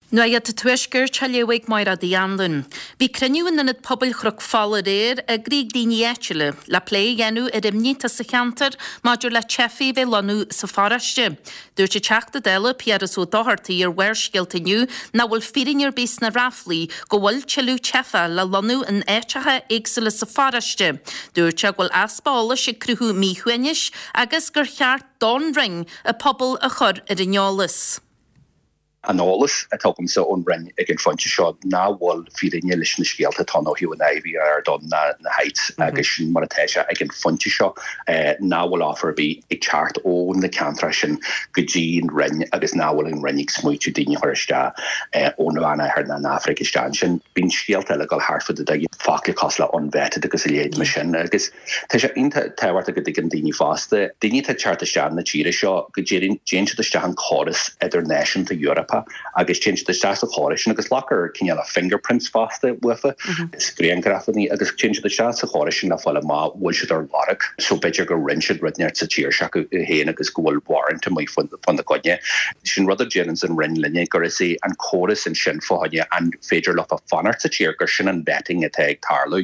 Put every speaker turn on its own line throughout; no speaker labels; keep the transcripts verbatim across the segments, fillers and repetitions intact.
Nu a te tuisgur chalieweig mai a dianlun. Vi creniwen in het pobl chruk falladeer a grig dini etchele. La play yenu er imnita sa chanter, major la chefi ve lanu sa farasje. Durche chakta dela piara so doharti er werskilta nu, na wal firin er bis na rafli, go wal chelu chefa la lanu in etchaha eigsele sa farasje. Durche wal aspa se cruhu mi huenish, agus gur chart don ring a pobl a chur er injolis.
An alles a tugum sa onrin ag an fronte seo ná bhil firinne leis na scialta tána hiú an éiví ar don na na heights agus sin mar atéise ag an fronte seo ná bhil áfar bí ag teart ón na cantra sin go dtí an rin agus ná bhil an rinnig smuoitiú daoine thuiriste ón bhana ar na Africa stan sin bín scialta le gal hartfud a fáca cosla onvetted agus a léad me sin agus tá sé inta táhairt a go dtí an daoine fásta daoine tá teart a stean na tíre seo go dtéirín déint a stean choras idir nation to Europe agus change the status of chorish agus locker can you have fingerprints faster with it screen graphany agus change the status of chorish na fala ma was there lock so better go wrench it right near to cheer shack he agus goal warrant to my fun fun the godje shin rather jennings and ren linne gorisi and chorus and shin for you and fader lot of funner to cheer gershin and betting it tag tarlo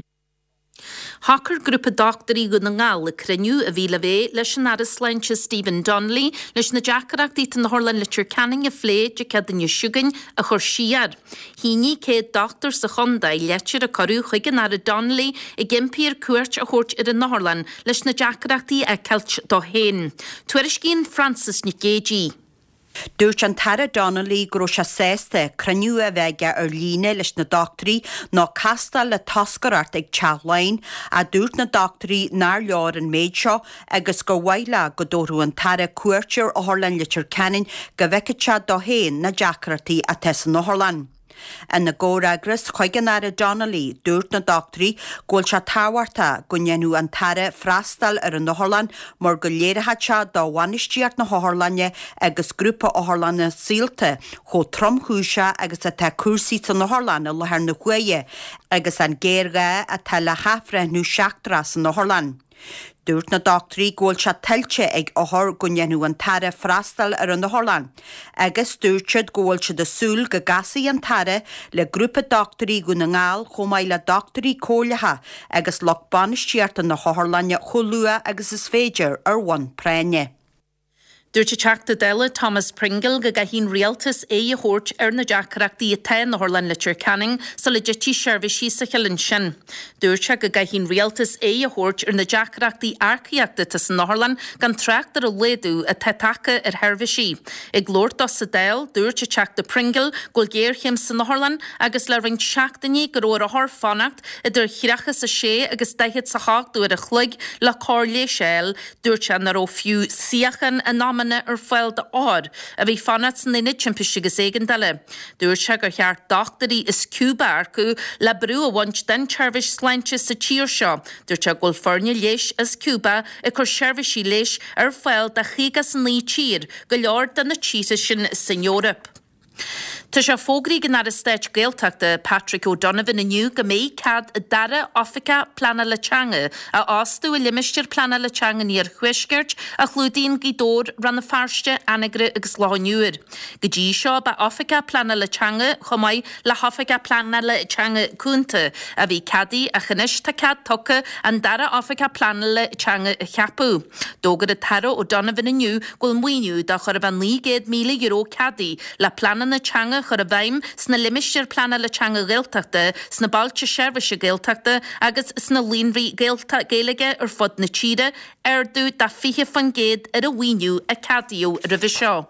Hacker grúpa doctorí go na ngáil le creniu a bhíle bvé leis an aras leintse Stephen Donnelly leis na jacarach dít na Horlan Litcher Canning a flé de cedan i siúgain a chur siar. Híní cé doctor sa chondaí leitcher a corú chuigan ar a Donnelly i gimpír cuairt a chót ar na Horlan leis na jacarachtaí a ceilt do héin. Tuairis cín Francis Nicagé.
Dúirt an Tara Donnelly gro se sésta creniu a bheige ar líne leis na doctorí ná castal le toscarart ag teaghlainn a dúirt na doctorí nar leor an méid seo agus go bhhaile go dóhrú an Tara cuairtear ó Horlan Litcher Canning go bheiceate do héin na jacarachtaí a tesan na Horlan. En na góraigras chuigan ar a Donnelly dúirt na doctorí ggóil se táhairta go ngenú an Tara freastal ar an Horlan mar go léirithe se do bhainisteart na Horlanne agus grúpa ó Horlanna síalta cho tromchúise agus a tá cuasaí san na Horlanna le ar na chuaige agus an géirga a tá le hafra nó seachtra na Horlan. Dúirt na doctorí ggóil se tiltte ag óthir go ngenú an Tara freastal ar an Horlan. Agus dúirtead ggóil se de súl go gasaí an Tara le grúpa doctorí go na ngáil chomáid le doctorí cóilethe agus loch banisteart na Horlanne cholua agus is féidir ar bhain préine.
Dúirte teachta dela Thomas Pringle go gaithín rialtas é a chóirt ar na jacarachtaí a te na Horlan Litcher Canning sa legití seirbhísí sa cheilinn sin. Dúirte go gaithín rialtas é a chóirt ar na jacarachtaí arcaíachta tas na Horlan gan treachtar a léadú a te taca ar herbhísí. Ag glóir dos sa déil, dúirte teachta Pringle gol géirchim sa na Horlan agus le ring seachtaní go róir a thir fannacht idir chireachas a sé agus daithid sa cháchtú ar a chluig le cóirlé séil dúirte na ró fiú siachan a náman ar fáil de ád a bhí fanat san inid timpeisi go éigen dele. Dúir se gur cheart doctorí is Cuba arcu le brú a bhaint den teirvis sleintse sa tíir seo. Dúir se gol forne leis is Cuba i chur seirbhísí leis ar fáil de chigas an lí tír go leor den na tísa sin san Eorop. Tá sé fógraí gan ar a stéit gaeltachta Patrick O'Donovan aniu go mé cad a dara Offica plana le teanga a ástú a limistir plana le teanga níor chuisgeirt a chlúdaín gidór ran na farste anagre agus lániúir. Go dtí seo ba Offica plana le teanga chomáid le Offica plana le teanga cúnta a bhí cadí a chanis tá cad tucha an dara Offica plana le teanga a cheapú. Dógad a Tara O'Donovan aniu gúil muoinú da chur ban ní géad míle euro cadí le plana na teanga chur a bhaim sna limistir plana le teanga gaeltachta sna bailte seirbhíse gaeltachta agus sna líonraí gaelta géalaige ar fud na tíre ardú da fiche fan géad ar a bhainiú a cadíú ar a bhí seo.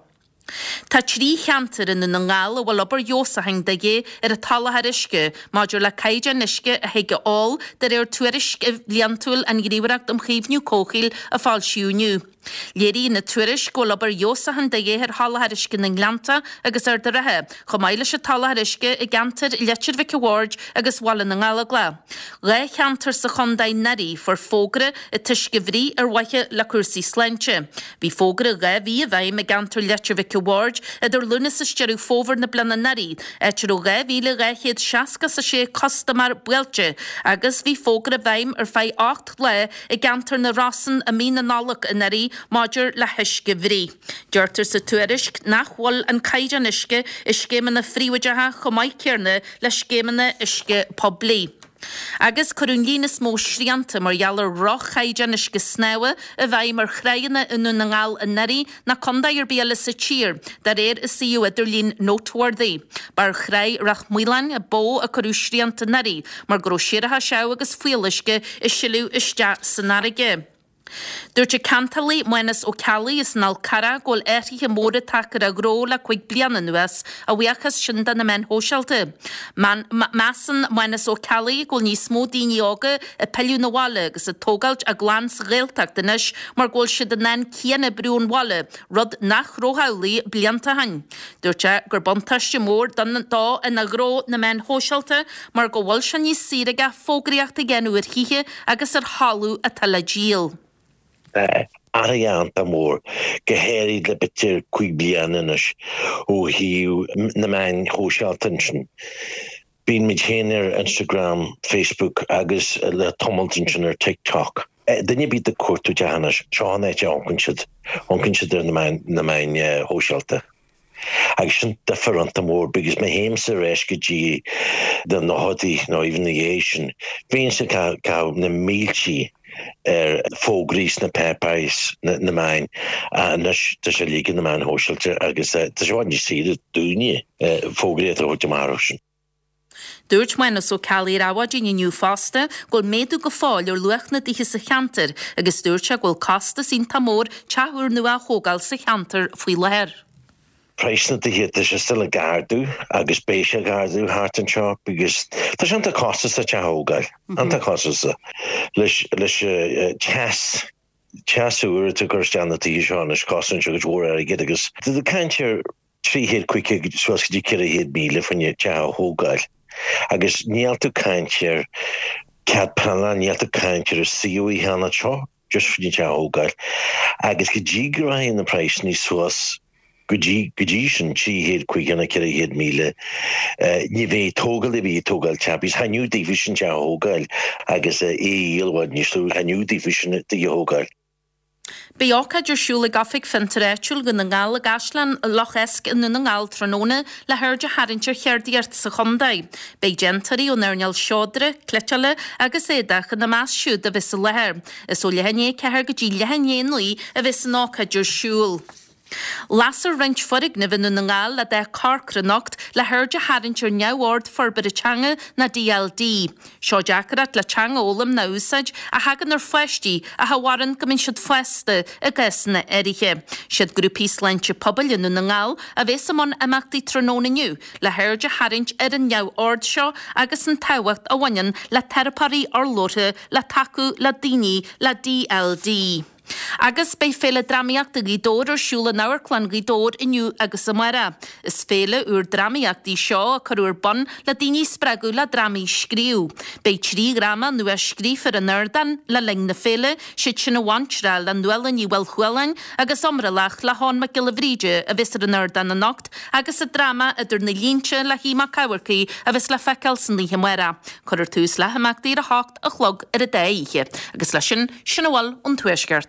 Tá trí cheantar in na ngáil a bhfuil obair jósahang de gé ar a talathe isce, maidir le caide nisce a heige áil de ar tuairisc leantúil an gríomhreacht am chéimhniú cóchail a fáil siúniu. Léirí na tuairis go obair jósahan de gé ar talathe isce na Nglanta agus ar de rathe, chomáile se talathe isce i gantar leittir Vicky Ward agus bhla na ngáil gla. Le cheantar sa chondaí narí for fógra i tuisce bhrí ar waithe le cuasaí sleintse. Bhí fógra ga bhí a bhaim i gantar leittir Vicky to Ward idir lunas is jeru fóver na blana nari, et jeru ga vile ga héad siascas a sé costamar buelche, agus vi fógra a bhaim ar fai acht le i gantar na rasan a mína nálach a nari, Major le hiske vri. Dúirtar sa tuirisk nachhol an caijan iske is scéman na fríwajaha chomai cearna le scéman iske pobli. Agus curún línas mó srianta mar jalar roch chaijan iske snawe a bhaim mar chraina in nun ngal a nari na condair biela sa cheer, dar er is siu idir lín noteworthy. Bar chrai rach muilan a bo a curú srianta nari, mar gro siraha siaw agus fuiliske is silu isja sanarige. Dúirte Cantali muenas ó Cali is nal cara gól éirithe móra tacar a gró le chuig bliana nuas a bhuiachas sinda na men hósealte. Masan muenas ó Cali gól ní smó daoine ága a peiliú na bhaile agus a tógailt a glans réalteachtanis mar gól siad a nen cíana brún bhaile rud nach róthaulaí blianta hain. Dúirte gur bontaiste mór dan dá in a gró na men hósealte mar go bhfuil se níos síraga fógraíochta genú ar híthe agus ar hallú a tala díal.
Arianta mór gehéirí le bitir chuig bliananis ó hiú na main hósealtansin. Bín mid héanaar Instagram, Facebook agus le tomultansin ar TikTok. Dunne bí de cuatú dehanas seán éite ancinsid ancinsid ar na main hósealta. Agus sin different mór because my héimsa reis go dtí den na hodí nó even na héisisin. Bhíonn sa cá na míltí er fógrís na pepais na, na main a nus ta sé líka na main hósealte agus ta sé bhain síad dúine fógréad a hóte marosin.
Dúirt muenas ó Cali ráwadíine nniu fásta gól méadú go fáil ar luach na dithe sa cheantar agus dúirte gól casta sín tamór teathúr nua hógáil sa cheantar faoi leir.
Preisna de hit is still a gardú agus béise gardú hart an seo agus tá sé anta costas a teógail anta costas leis leis chas chasúir a gur standatí seán is cosan se go bhór ar a gid agus de cantir trí héad cuiice suascadí cir a héad míle fanne teógail agus níaltú cantir cad panna níaltú cantir a siúí hena seo just fanne teógail agus go dtí gur na preisní suas Gudí sin tí héad chuiganna cir a héad míle ní bhéh tógal i bhí tógal teapis haniu division te hógail agus é íalhhaid níosú haniu division de hógail.
Beocha dersúla gafig fintaréitiúil go na ngála gaslan loch esc in na ngáil tróna le hairde harintir cheardíart sa chundaid. Bei gentarí ó nearneal seodra, cléteala agus édacha na más siúd a vis a leher. Is ó lehanné ceir go dtí lehanné nuí a vis an ácha dersúil. Lasar rint forig na vinnu na ngáil le de carcra nocht le hairde harintir neabhard forbid a teanga na D L D. Seo deacarat le teanga ólam na úsaid a hagan ar fuistí a hawaran go minn siad fuista a gasna eriche. Siad grúpí sleintse pobl innu na ngáil a bhés amon amachtaí tróna nniu le hairde harint ar an neabhard seo agus an táhacht a bhainean le teraparí ar lótha le tacu le daoine le D L D. Agus bei féle dramiacht a gídór ar siúla náirclan gídór inniu agus amara. Is féle úr dramiacht í seo a carúr bon le daoine spregu le drami scríú. Bei trí grama nu a scríf ar an nördan le ling na féle siad sin a wantra le nuelan í wel chuelain agus omralach le hon ma gilafríide a vis ar an nördan a nocht agus a drama idir na línse le híma cawarcaí a vis le fecal san líhe mara. Corur tús le hamachtaí a hácht a chlog ar a déiche agus le sin sin a bhil an tuaisgart.